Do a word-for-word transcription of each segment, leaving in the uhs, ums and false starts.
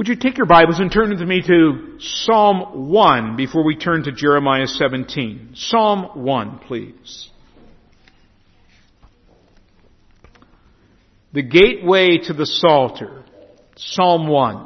Would you take your Bibles and turn with me to Psalm one before we turn to Jeremiah seventeen. Psalm one, please. The gateway to the Psalter. Psalm one.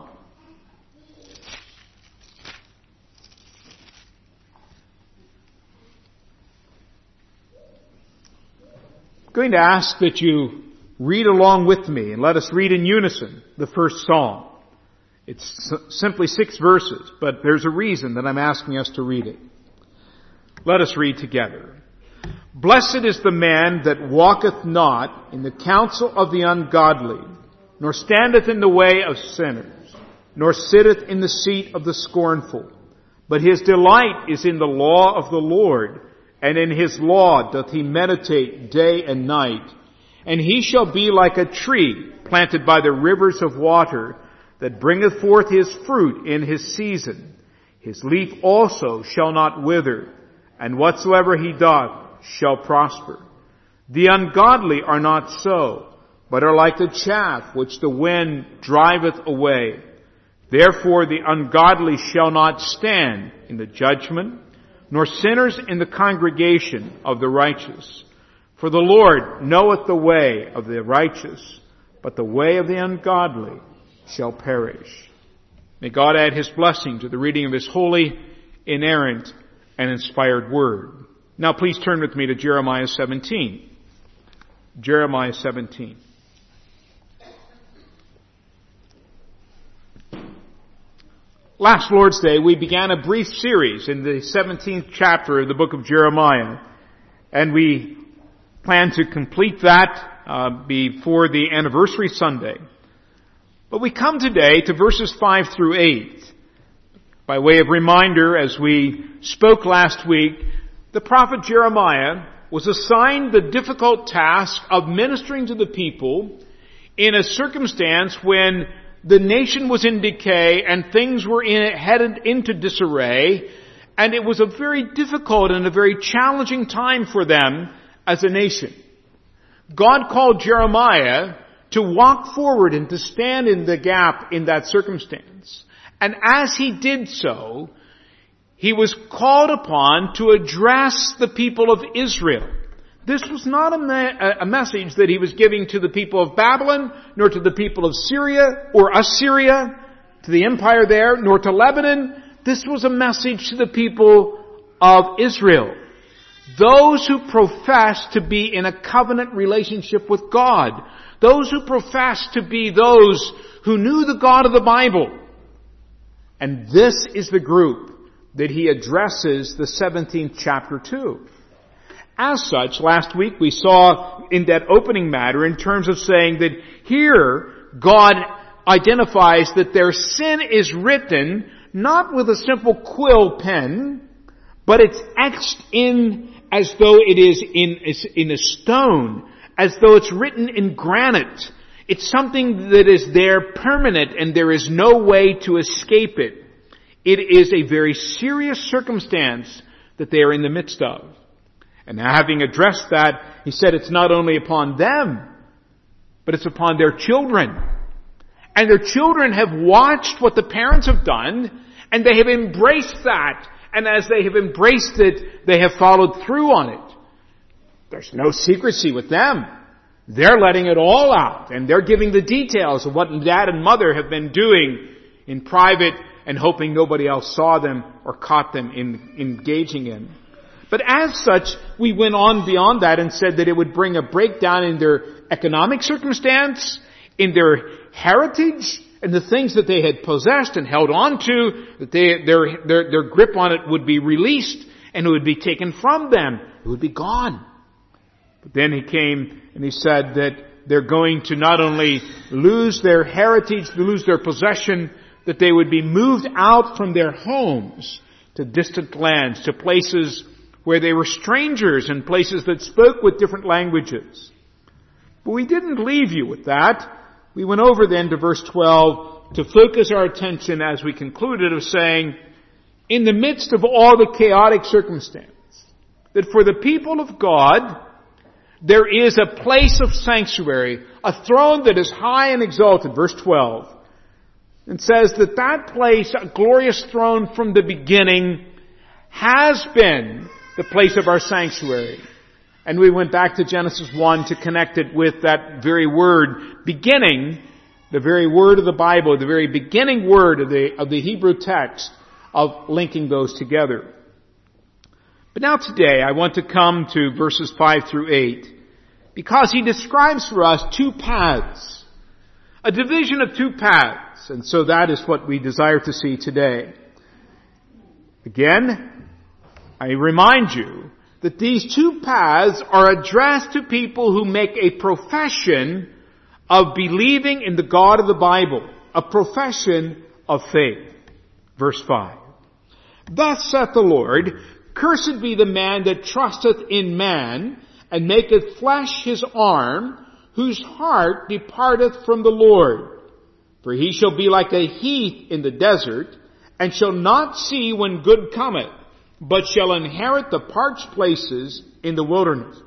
I'm going to ask that you read along with me and let us read in unison the first psalm. It's simply six verses, but there's a reason that I'm asking us to read it. Let us read together. Blessed is the man that walketh not in the counsel of the ungodly, nor standeth in the way of sinners, nor sitteth in the seat of the scornful. But his delight is in the law of the Lord, and in his law doth he meditate day and night. And he shall be like a tree planted by the rivers of water, that bringeth forth his fruit in his season. His leaf also shall not wither, and whatsoever he doth shall prosper. The ungodly are not so, but are like the chaff which the wind driveth away. Therefore the ungodly shall not stand in the judgment, nor sinners in the congregation of the righteous. For the Lord knoweth the way of the righteous, but the way of the ungodly shall perish. May God add His blessing to the reading of His holy, inerrant, and inspired Word. Now please turn with me to Jeremiah seventeen. Jeremiah seventeen. Last Lord's Day we began a brief series in the seventeenth chapter of the book of Jeremiah, and we plan to complete that uh, before the anniversary Sunday. But we come today to verses five through eight. By way of reminder, as we spoke last week, the prophet Jeremiah was assigned the difficult task of ministering to the people in a circumstance when the nation was in decay and things were in, headed into disarray, and it was a very difficult and a very challenging time for them as a nation. God called Jeremiah to walk forward and to stand in the gap in that circumstance. And as he did so, he was called upon to address the people of Israel. This was not a, me- a message that he was giving to the people of Babylon, nor to the people of Syria or Assyria, to the empire there, nor to Lebanon. This was a message to the people of Israel. Those who profess to be in a covenant relationship with God. Those who profess to be those who knew the God of the Bible. And this is the group that he addresses the seventeenth chapter to. As such, last week we saw in that opening matter in terms of saying that here God identifies that their sin is written not with a simple quill pen, but it's etched in as though it is in, in a stone, as though it's written in granite. It's something that is there permanent and there is no way to escape it. It is a very serious circumstance that they are in the midst of. And now having addressed that, he said it's not only upon them, but it's upon their children. And their children have watched what the parents have done, and they have embraced that. And as they have embraced it, they have followed through on it. There's no secrecy with them. They're letting it all out, and they're giving the details of what dad and mother have been doing in private and hoping nobody else saw them or caught them in engaging in. But as such, we went on beyond that and said that it would bring a breakdown in their economic circumstance, in their heritage, and the things that they had possessed and held on to, that they, their, their, their grip on it would be released and it would be taken from them. It would be gone. But then he came and he said that they're going to not only lose their heritage, lose their possession, that they would be moved out from their homes to distant lands, to places where they were strangers and places that spoke with different languages. But we didn't leave you with that. We went over then to verse twelve to focus our attention as we concluded of saying, in the midst of all the chaotic circumstance, that for the people of God, there is a place of sanctuary, a throne that is high and exalted. Verse twelve. and says that that place, a glorious throne from the beginning, has been the place of our sanctuary. And we went back to Genesis one to connect it with that very word, beginning, the very word of the Bible, the very beginning word of the, of the Hebrew text, of linking those together. But now today I want to come to verses five through eight, because he describes for us two paths, a division of two paths, and so that is what we desire to see today. Again, I remind you that these two paths are addressed to people who make a profession of believing in the God of the Bible, a profession of faith. Verse five. Thus saith the Lord, cursed be the man that trusteth in man, and maketh flesh his arm, whose heart departeth from the Lord. For he shall be like a heath in the desert, and shall not see when good cometh, but shall inherit the parched places in the wilderness,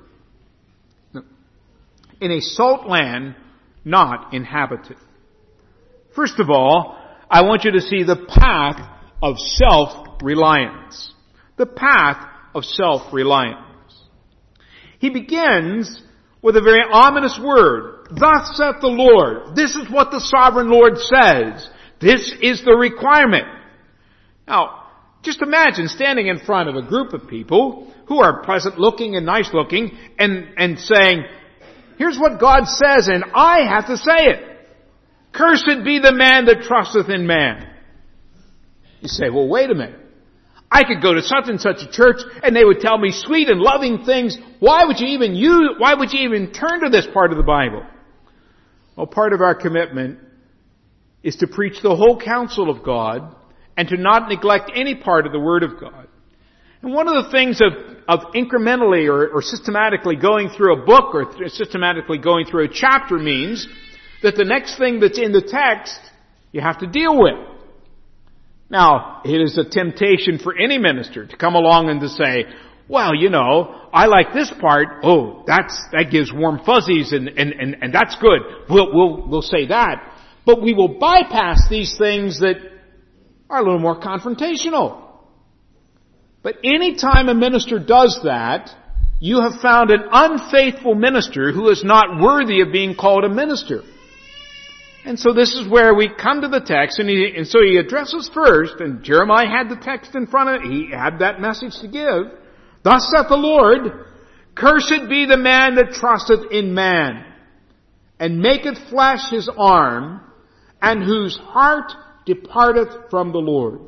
in a salt land not inhabited. First of all, I want you to see the path of self-reliance. The path of self-reliance. He begins with a very ominous word. Thus saith the Lord. This is what the sovereign Lord says. This is the requirement. Now, just imagine standing in front of a group of people who are pleasant looking and nice looking and, and saying, here's what God says and I have to say it. Cursed be the man that trusteth in man. You say, well, wait a minute. I could go to such and such a church and they would tell me sweet and loving things. Why would you even use, why would you even turn to this part of the Bible? Well, part of our commitment is to preach the whole counsel of God and to not neglect any part of the Word of God. And one of the things of, of incrementally or, or systematically going through a book or th- systematically going through a chapter means that the next thing that's in the text you have to deal with. Now, it is a temptation for any minister to come along and to say, well, you know, I like this part. Oh, that's, that gives warm fuzzies and, and, and, and that's good. We'll, we'll, we'll say that. But we will bypass these things that are a little more confrontational. But any time a minister does that, you have found an unfaithful minister who is not worthy of being called a minister. And so this is where we come to the text, and, he, and so he addresses first, and Jeremiah had the text in front of it, he had that message to give. Thus saith the Lord, cursed be the man that trusteth in man, and maketh flesh his arm, and whose heart departeth from the Lord.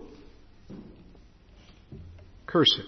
Cursed.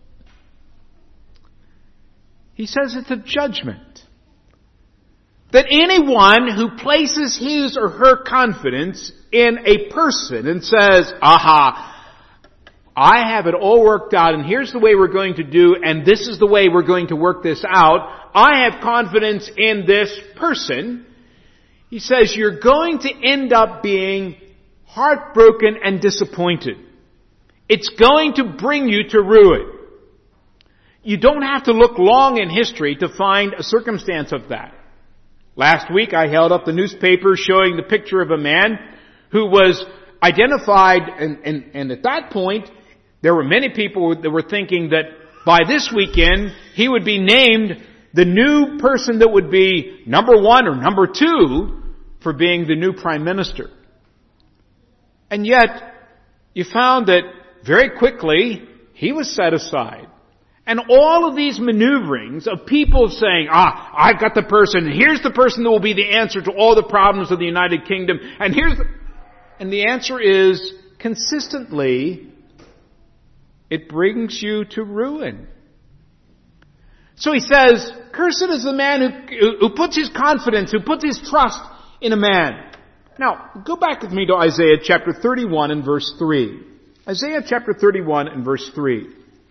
He says it's a judgment. That anyone who places his or her confidence in a person and says, aha, I have it all worked out and here's the way we're going to do and this is the way we're going to work this out. I have confidence in this person. He says you're going to end up being heartbroken and disappointed. It's going to bring you to ruin. You don't have to look long in history to find a circumstance of that. Last week I held up the newspaper showing the picture of a man who was identified, and, and, and at that point there were many people that were thinking that by this weekend he would be named the new person that would be number one or number two for being the new prime minister. And yet you found that very quickly he was set aside. And all of these maneuverings of people saying, ah, I've got the person, here's the person that will be the answer to all the problems of the United Kingdom, and here's the... And the answer is, consistently, it brings you to ruin. So he says, cursed is the man who, who puts his confidence, who puts his trust in a man. Now, go back with me to Isaiah chapter thirty-one and verse three. Isaiah chapter thirty-one and verse three.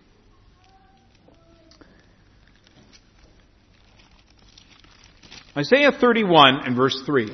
Isaiah thirty-one and verse three.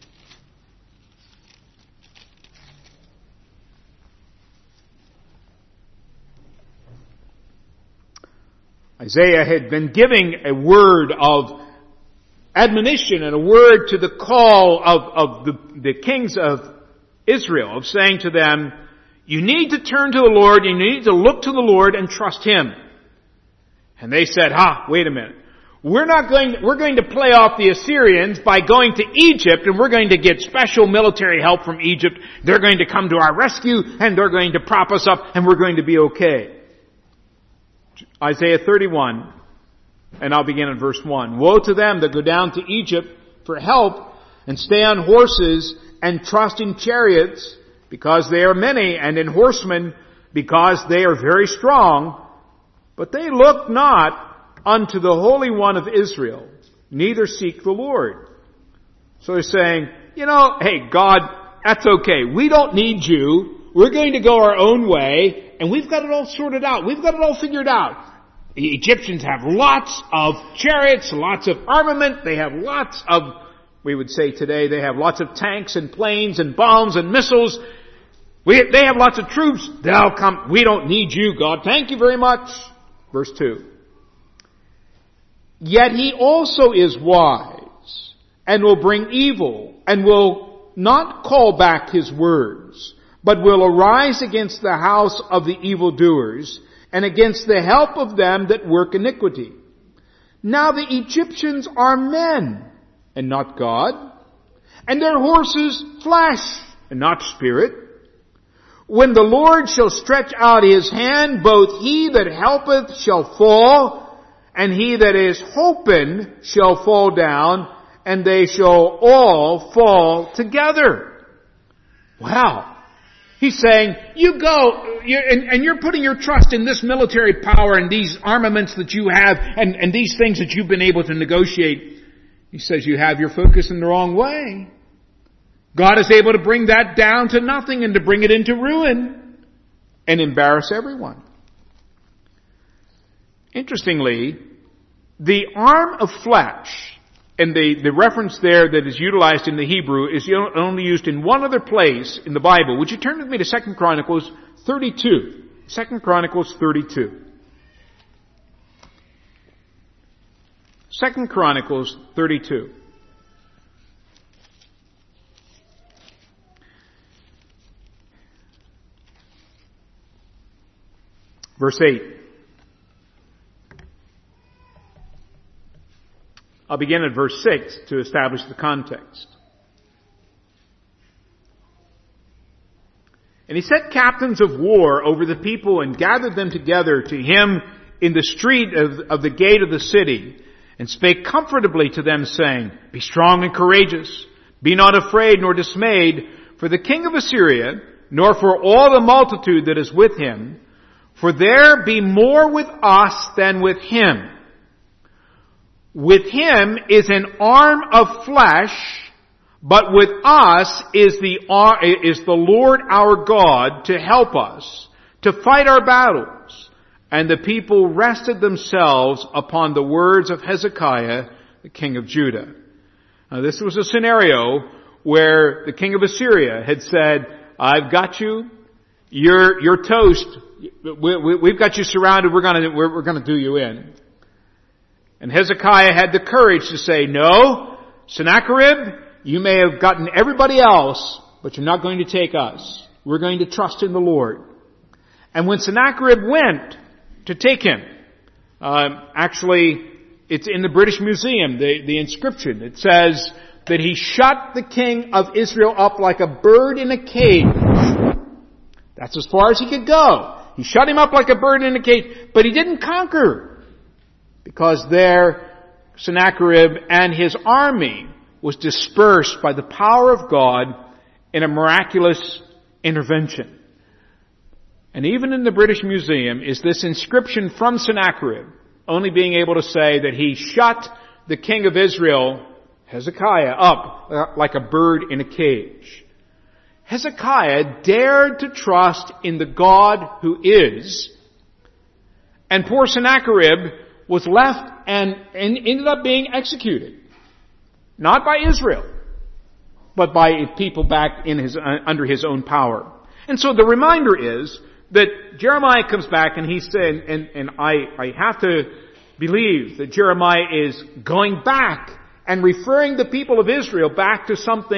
Isaiah had been giving a word of admonition and a word to the call of, of the, the kings of Israel, of saying to them, you need to turn to the Lord, you need to look to the Lord and trust Him. And they said, ha, wait a minute. We're not going, we're going to play off the Assyrians by going to Egypt, and we're going to get special military help from Egypt. They're going to come to our rescue, and they're going to prop us up, and we're going to be okay. Isaiah thirty-one, and I'll begin in verse one. Woe to them that go down to Egypt for help, and stay on horses, and trust in chariots, because they are many, and in horsemen, because they are very strong. But they look not unto the Holy One of Israel, neither seek the Lord. So they're saying, you know, hey, God, that's okay. We don't need you. We're going to go our own way, and we've got it all sorted out. We've got it all figured out. The Egyptians have lots of chariots, lots of armament. They have lots of, we would say today, they have lots of tanks and planes and bombs and missiles. We, they have lots of troops. They'll come. We don't need you, God. Thank you very much. Verse two. Yet He also is wise, and will bring evil, and will not call back His words, but will arise against the house of the evildoers, and against the help of them that work iniquity. Now the Egyptians are men, and not God, and their horses flesh, and not spirit. When the Lord shall stretch out His hand, both he that helpeth shall fall, and he that is holpen shall fall down, and they shall all fall together. Wow. He's saying, you go, you're, and, and you're putting your trust in this military power and these armaments that you have and, and these things that you've been able to negotiate. He says you have your focus in the wrong way. God is able to bring that down to nothing and to bring it into ruin and embarrass everyone. Interestingly, the arm of flesh, and the, the reference there that is utilized in the Hebrew is only used in one other place in the Bible. Would you turn with me to Second Chronicles thirty-two? Second Chronicles thirty-two. Second Chronicles thirty-two. Verse eight. I'll begin at verse six to establish the context. And he set captains of war over the people and gathered them together to him in the street of, of the gate of the city, and spake comfortably to them, saying, Be strong and courageous, be not afraid nor dismayed for the king of Assyria, nor for all the multitude that is with him, for there be more with us than with him. With him is an arm of flesh, but with us is the, is the Lord our God to help us, to fight our battles. And the people rested themselves upon the words of Hezekiah, the king of Judah. Now, this was a scenario where the king of Assyria had said, I've got you, you're, you're toast, we, we, we've got you surrounded, we're gonna, we're, we're gonna do you in. And Hezekiah had the courage to say, no, Sennacherib, you may have gotten everybody else, but you're not going to take us. We're going to trust in the Lord. And when Sennacherib went to take him, uh, actually, it's in the British Museum, the, the inscription. It says that he shut the king of Israel up like a bird in a cage. That's as far as he could go. He shut him up like a bird in a cage, but he didn't conquer. Because there, Sennacherib and his army was dispersed by the power of God in a miraculous intervention. And even in the British Museum is this inscription from Sennacherib, only being able to say that he shut the king of Israel, Hezekiah, up like a bird in a cage. Hezekiah dared to trust in the God who is, and poor Sennacherib was left and, and ended up being executed. Not by Israel, but by people back in his, uh, under his own power. And so the reminder is that Jeremiah comes back and he's saying, and, and I, I have to believe that Jeremiah is going back and referring the people of Israel back to something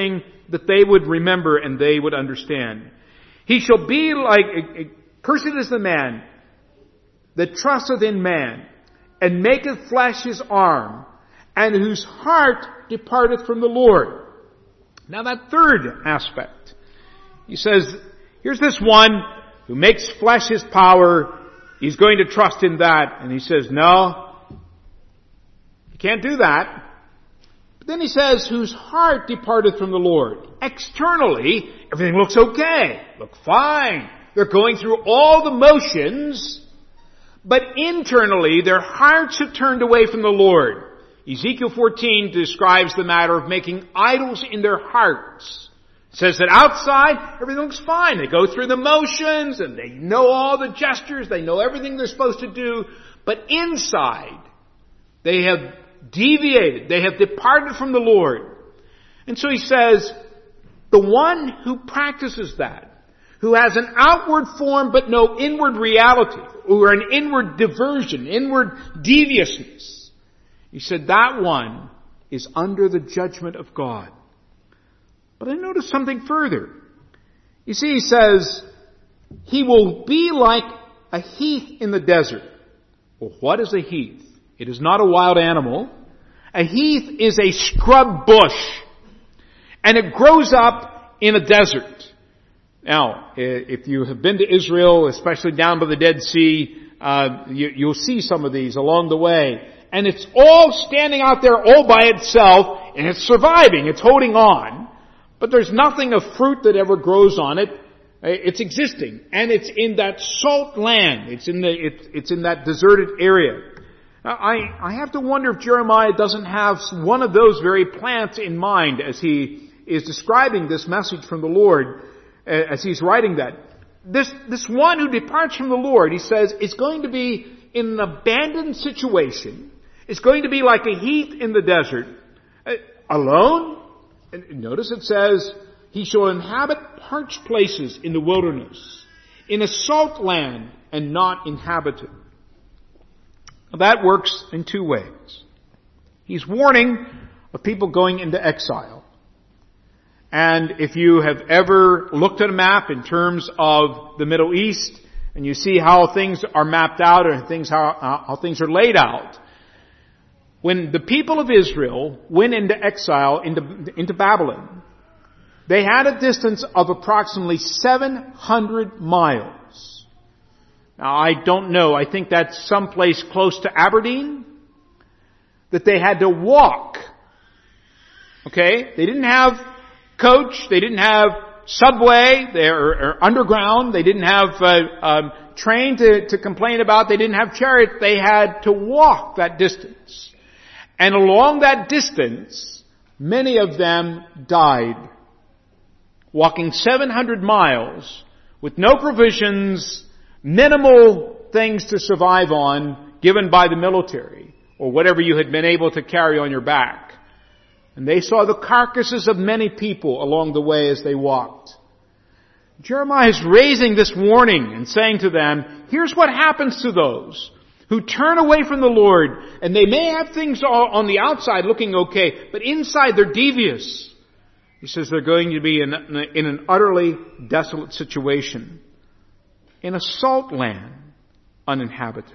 that they would remember and they would understand. He shall be like, cursed is the man that trusteth in man, and maketh flesh his arm, and whose heart departeth from the Lord. Now that third aspect, he says, here's this one who makes flesh his power. He's going to trust in that. And he says, no, you can't do that. But then he says, whose heart departeth from the Lord. Externally, everything looks okay. Look fine. They're going through all the motions. But internally, their hearts have turned away from the Lord. Ezekiel fourteen describes the matter of making idols in their hearts. It says that outside, everything looks fine. They go through the motions and they know all the gestures. They know everything they're supposed to do. But inside, they have deviated. They have departed from the Lord. And so he says, the one who practices that, who has an outward form but no inward reality, or an inward diversion, inward deviousness, he said that one is under the judgment of God. But I notice something further. You see, he says, he will be like a heath in the desert. Well, what is a heath? It is not a wild animal. A heath is a scrub bush. And it grows up in a desert. Now, if you have been to Israel, especially down by the Dead Sea, uh, you, you'll see some of these along the way. And it's all standing out there all by itself, and it's surviving, it's holding on. But there's nothing of fruit that ever grows on it. It's existing. And it's in that salt land. It's in the, it's, it's in that deserted area. Now, I, I have to wonder if Jeremiah doesn't have one of those very plants in mind as he is describing this message from the Lord, as he's writing that. This, this one who departs from the Lord, he says, is going to be in an abandoned situation. It's going to be like a heath in the desert, uh, alone. And notice it says, he shall inhabit parched places in the wilderness, in a salt land and not inhabited. Now, that works in two ways. He's warning of people going into exile. And if you have ever looked at a map in terms of the Middle East, and you see how things are mapped out and things how, how things are laid out, when the people of Israel went into exile, into, into Babylon, they had a distance of approximately seven hundred miles. Now, I don't know. I think that's someplace close to Aberdeen, that they had to walk. Okay? They didn't have coach. They didn't have subway. They or, or underground. They didn't have uh, um, train to, to complain about. They didn't have chariot. They had to walk that distance. And along that distance, many of them died. Walking seven hundred miles with no provisions, minimal things to survive on given by the military or whatever you had been able to carry on your back. And they saw the carcasses of many people along the way as they walked. Jeremiah is raising this warning and saying to them, here's what happens to those who turn away from the Lord, and they may have things on the outside looking okay, but inside they're devious. He says they're going to be in, in an utterly desolate situation, in a salt land, uninhabited.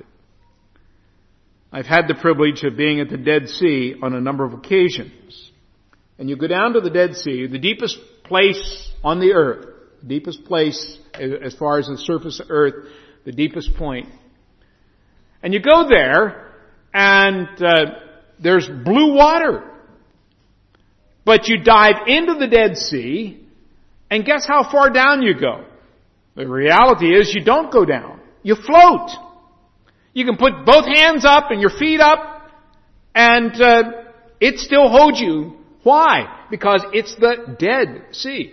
I've had the privilege of being at the Dead Sea on a number of occasions. And you go down to the Dead Sea, the deepest place on the earth, the deepest place as far as the surface of earth, the deepest point. And you go there, and uh, there's blue water. But you dive into the Dead Sea, and guess how far down you go? The reality is you don't go down. You float. You can put both hands up and your feet up, and uh, it still holds you. Why? Because it's the Dead Sea.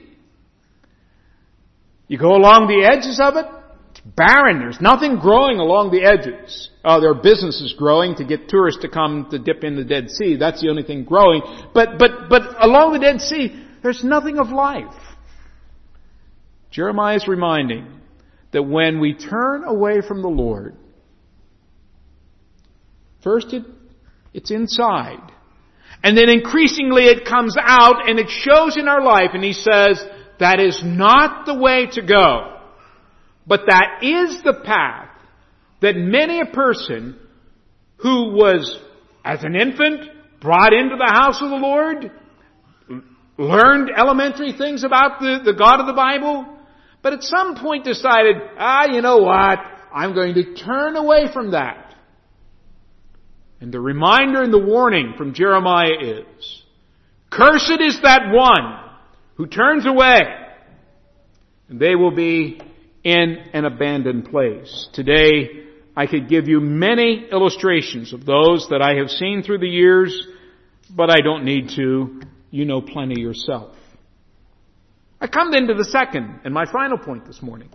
You go along the edges of it, it's barren. There's nothing growing along the edges. Oh, there are businesses growing to get tourists to come to dip in the Dead Sea. That's the only thing growing. But, but, but along the Dead Sea, there's nothing of life. Jeremiah is reminding that when we turn away from the Lord, first it, it's inside. And then increasingly it comes out and it shows in our life, and he says, that is not the way to go. But that is the path that many a person who was, as an infant, brought into the house of the Lord, learned elementary things about the, the God of the Bible, but at some point decided, ah, you know what, I'm going to turn away from that. And the reminder and the warning from Jeremiah is, cursed is that one who turns away, and they will be in an abandoned place. Today, I could give you many illustrations of those that I have seen through the years, but I don't need to. You know plenty yourself. I come then to the second and my final point this morning.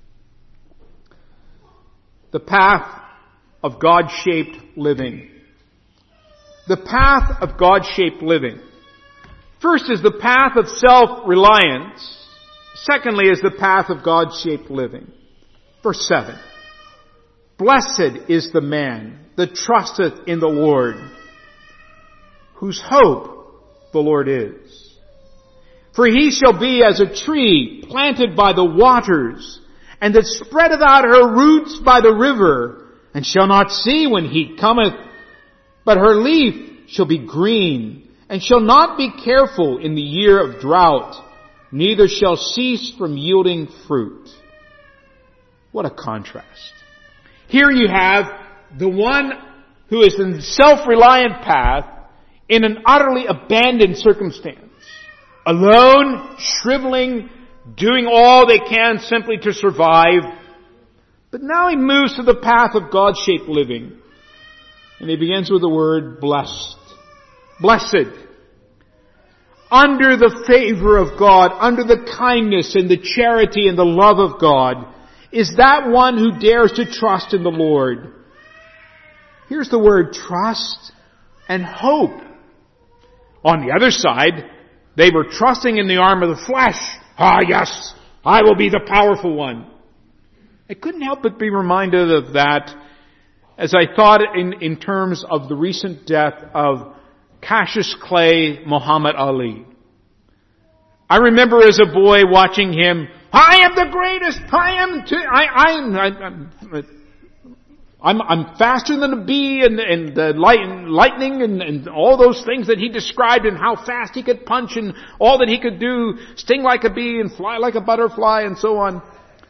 The path of God-shaped living. The path of God-shaped living. First is the path of self-reliance. Secondly is the path of God-shaped living. Verse seven. Blessed is the man that trusteth in the Lord, whose hope the Lord is. For he shall be as a tree planted by the waters, and that spreadeth out her roots by the river, and shall not see when heat cometh, but her leaf shall be green, and shall not be careful in the year of drought, neither shall cease from yielding fruit. What a contrast. Here you have the one who is in the self-reliant path in an utterly abandoned circumstance. Alone, shriveling, doing all they can simply to survive. But now he moves to the path of God-shaped living. And he begins with the word blessed. Blessed. Under the favor of God, under the kindness and the charity and the love of God, is that one who dares to trust in the Lord. Here's the word trust and hope. On the other side, they were trusting in the arm of the flesh. Ah, yes, I will be the powerful one. I couldn't help but be reminded of that as I thought in, in terms of the recent death of Cassius Clay Muhammad Ali. I remember as a boy watching him, I am the greatest, I am, t- I, I am, I, I'm, I'm faster than a bee and, and the light, lightning and, and all those things that he described and how fast he could punch and all that he could do, sting like a bee and fly like a butterfly and so on.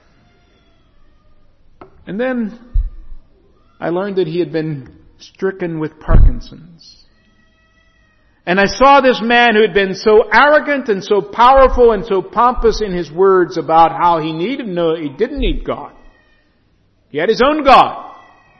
And then I learned that he had been stricken with Parkinson's. And I saw this man who had been so arrogant and so powerful and so pompous in his words about how he needed no, he didn't need God. He had his own God.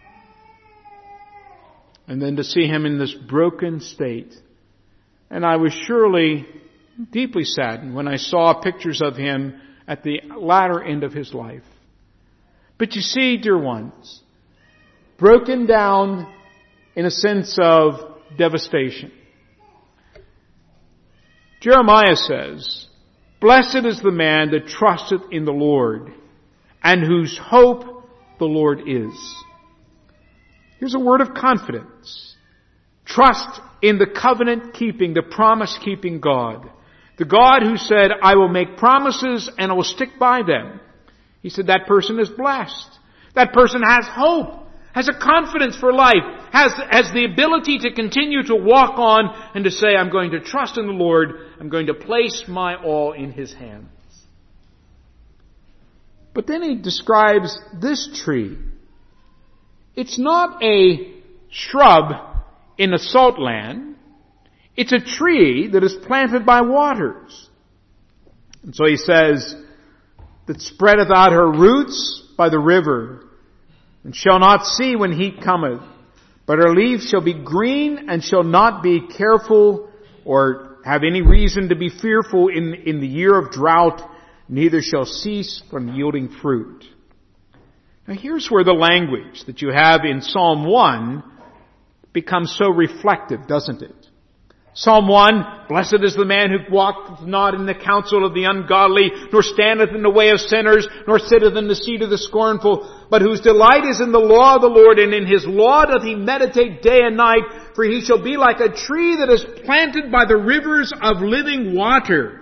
And then to see him in this broken state. And I was surely deeply saddened when I saw pictures of him at the latter end of his life. But you see, dear ones, broken down in a sense of devastation. Jeremiah says, blessed is the man that trusteth in the Lord, and whose hope the Lord is. Here's a word of confidence. Trust in the covenant-keeping, the promise-keeping God. The God who said, I will make promises and I will stick by them. He said that person is blessed. That person has hope, has a confidence for life, has, has the ability to continue to walk on and to say, I'm going to trust in the Lord. I'm going to place my all in His hands. But then he describes this tree. It's not a shrub in a salt land. It's a tree that is planted by waters. And so he says, that spreadeth out her roots by the river, and shall not see when heat cometh, but her leaves shall be green, and shall not be careful or have any reason to be fearful in, in the year of drought, neither shall cease from yielding fruit. Now here's where the language that you have in Psalm one becomes so reflective, doesn't it? Psalm one, blessed is the man who walketh not in the counsel of the ungodly, nor standeth in the way of sinners, nor sitteth in the seat of the scornful, but whose delight is in the law of the Lord, and in his law doth he meditate day and night. For he shall be like a tree that is planted by the rivers of living water.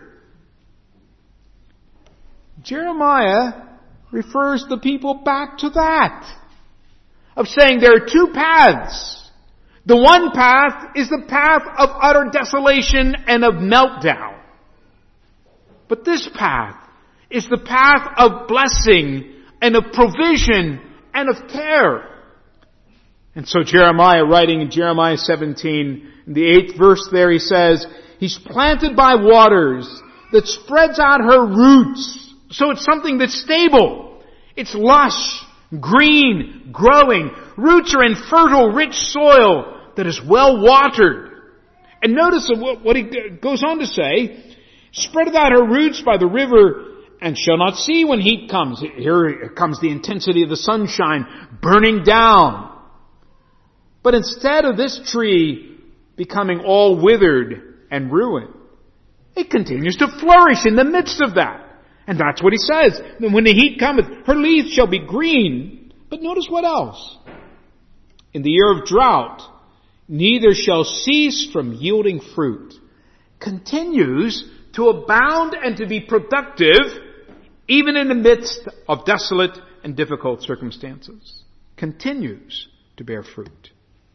Jeremiah refers the people back to that, of saying there are two paths. The one path is the path of utter desolation and of meltdown. But this path is the path of blessing and of provision and of care. And so Jeremiah, writing in Jeremiah seventeen, in the eighth verse there, he says, he's planted by waters that spreads out her roots. So it's something that's stable. It's lush, green, growing. Roots are in fertile, rich soil that is well watered. And notice what he goes on to say, spreadeth out her roots by the river, and shall not see when heat comes. Here comes the intensity of the sunshine burning down. But instead of this tree becoming all withered and ruined, it continues to flourish in the midst of that. And that's what he says. When the heat cometh, her leaves shall be green. But notice what else. In the year of drought, neither shall cease from yielding fruit. Continues to abound and to be productive, even in the midst of desolate and difficult circumstances. Continues to bear fruit.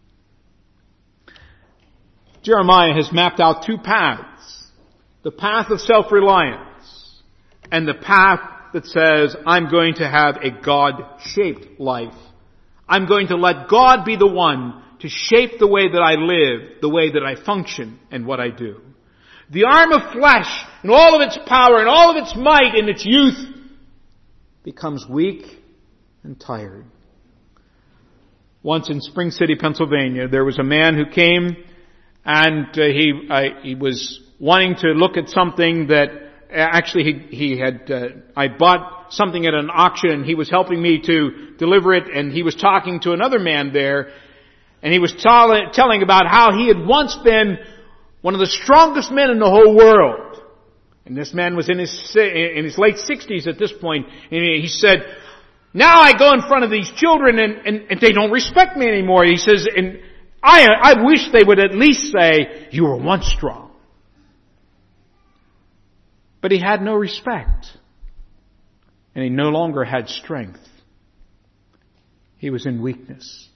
Jeremiah has mapped out two paths. The path of self-reliance and the path that says, I'm going to have a God-shaped life. I'm going to let God be the one to shape the way that I live, the way that I function, and what I do. The arm of flesh and all of its power and all of its might in its youth becomes weak and tired. Once in Spring City, Pennsylvania, there was a man who came and uh, he I, he was wanting to look at something that actually he, he had, uh, I bought something at an auction and he was helping me to deliver it, and he was talking to another man there, and he was tell, telling about how he had once been one of the strongest men in the whole world. And this man was in his, in his late sixties at this point, and he said, now I go in front of these children and, and, and they don't respect me anymore. He says, and I, I wish they would at least say, you were once strong. But he had no respect. And he no longer had strength. He was in weakness.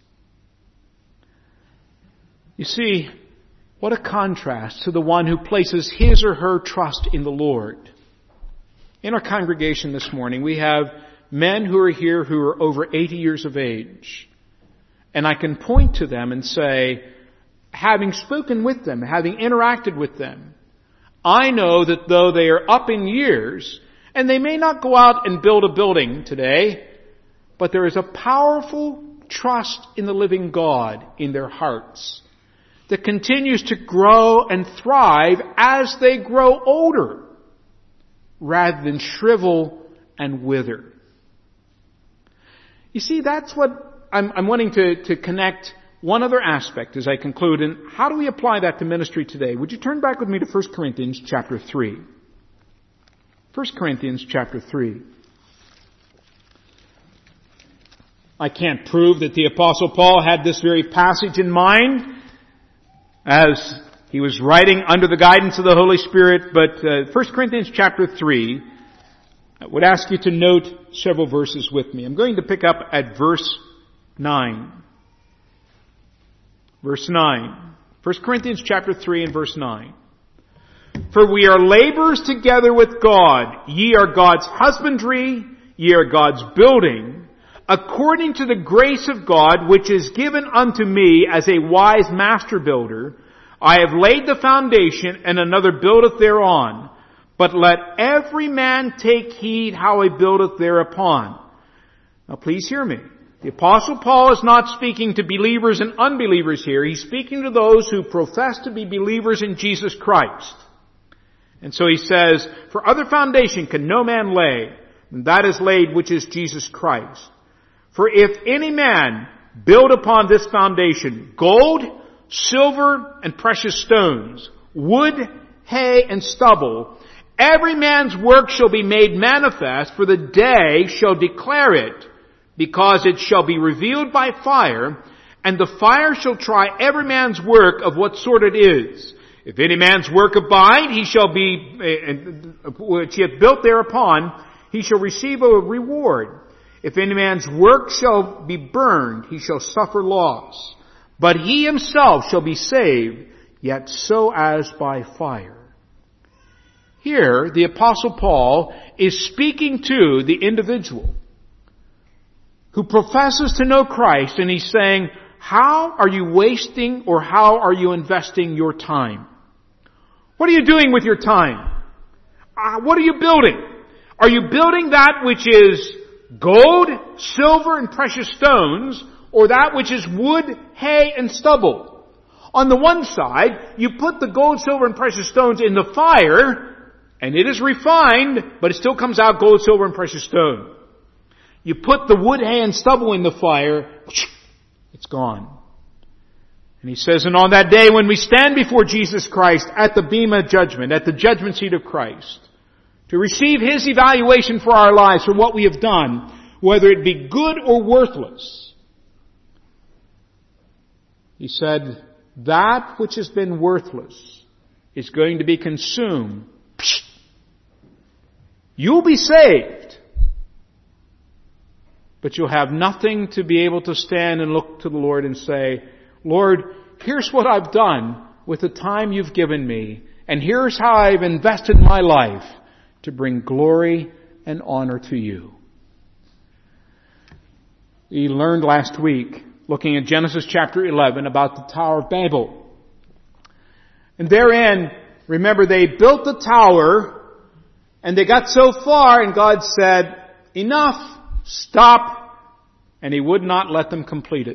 You see, what a contrast to the one who places his or her trust in the Lord. In our congregation this morning, we have men who are here who are over eighty years of age. And I can point to them and say, having spoken with them, having interacted with them, I know that though they are up in years, and they may not go out and build a building today, but there is a powerful trust in the living God in their hearts that continues to grow and thrive as they grow older, rather than shrivel and wither. You see, that's what I'm, I'm wanting to, to connect one other aspect as I conclude. And how do we apply that to ministry today? Would you turn back with me to First Corinthians chapter three? First Corinthians chapter three. I can't prove that the Apostle Paul had this very passage in mind as he was writing under the guidance of the Holy Spirit, but uh, First Corinthians chapter three, I would ask you to note several verses with me. I'm going to pick up at verse nine. Verse nine. First Corinthians chapter three and verse nine. For we are laborers together with God. Ye are God's husbandry, ye are God's building, according to the grace of God which is given unto me as a wise master builder. I have laid the foundation, and another buildeth thereon. But let every man take heed how he buildeth thereupon. Now please hear me. The Apostle Paul is not speaking to believers and unbelievers here. He's speaking to those who profess to be believers in Jesus Christ. And so he says, for other foundation can no man lay, and that is laid which is Jesus Christ. For if any man build upon this foundation gold, silver and precious stones, wood, hay, and stubble, every man's work shall be made manifest, for the day shall declare it, because it shall be revealed by fire, and the fire shall try every man's work of what sort it is. If any man's work abide, he shall be, which he hath built thereupon, he shall receive a reward. If any man's work shall be burned, he shall suffer loss. But he himself shall be saved, yet so as by fire. Here, the Apostle Paul is speaking to the individual who professes to know Christ, and he's saying, how are you wasting or how are you investing your time? What are you doing with your time? Uh, what are you building? Are you building that which is gold, silver, and precious stones, or that which is wood, hay, and stubble? On the one side, you put the gold, silver, and precious stones in the fire, and it is refined, but it still comes out gold, silver, and precious stone. You put the wood, hay, and stubble in the fire, it's gone. And he says, and on that day when we stand before Jesus Christ at the bema judgment, at the judgment seat of Christ, to receive His evaluation for our lives, for what we have done, whether it be good or worthless, he said, that which has been worthless is going to be consumed. You'll be saved, but you'll have nothing to be able to stand and look to the Lord and say, Lord, here's what I've done with the time you've given me, and here's how I've invested my life to bring glory and honor to you. We learned last week, looking at Genesis chapter eleven, about the Tower of Babel. And therein, remember, they built the tower, and they got so far, and God said, enough, stop, and He would not let them complete it.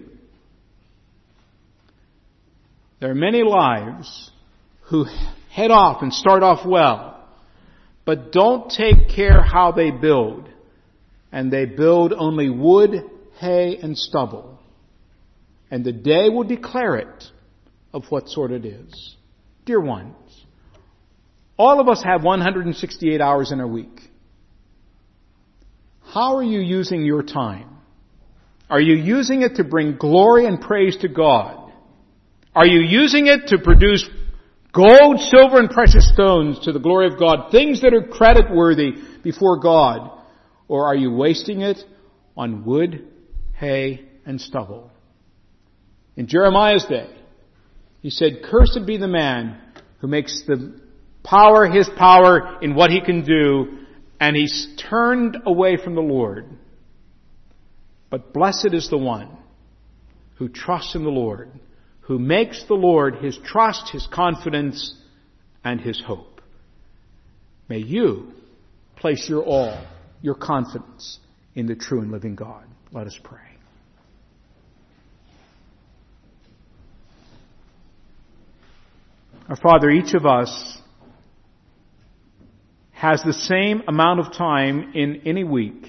There are many lives who head off and start off well, but don't take care how they build. And they build only wood, hay, and stubble. And the day will declare it of what sort it is. Dear ones, all of us have one hundred sixty-eight hours in a week. How are you using your time? Are you using it to bring glory and praise to God? Are you using it to produce gold, silver, and precious stones to the glory of God, things that are credit-worthy before God? Or are you wasting it on wood, hay, and stubble? In Jeremiah's day, he said, cursed be the man who makes the power his power in what he can do, and he's turned away from the Lord. But blessed is the one who trusts in the Lord, who makes the Lord his trust, his confidence, and his hope. May you place your all, your confidence in the true and living God. Let us pray. Our Father, each of us has the same amount of time in any week.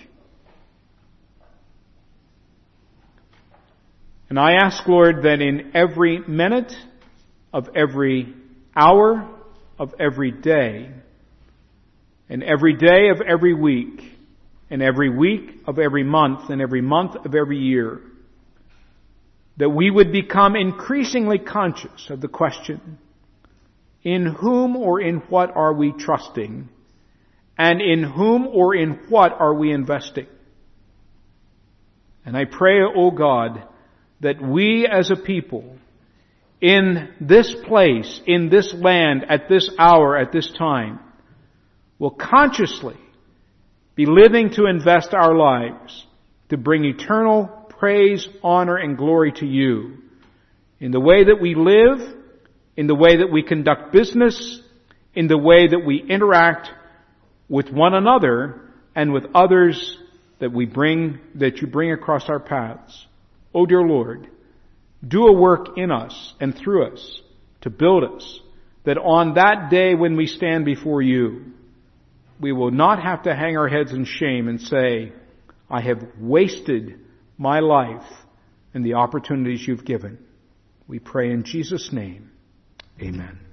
And I ask, Lord, that in every minute of every hour of every day, and every day of every week, and every week of every month, and every month of every year, that we would become increasingly conscious of the question, in whom or in what are we trusting? And in whom or in what are we investing? And I pray, O God, that we as a people, in this place, in this land, at this hour, at this time, will consciously be living to invest our lives to bring eternal praise, honor, and glory to you in the way that we live, in the way that we conduct business, in the way that we interact with one another and with others that we bring, that you bring across our paths. Oh dear Lord, do a work in us and through us to build us, that on that day when we stand before you, we will not have to hang our heads in shame and say, I have wasted my life and the opportunities you've given. We pray in Jesus' name. Amen.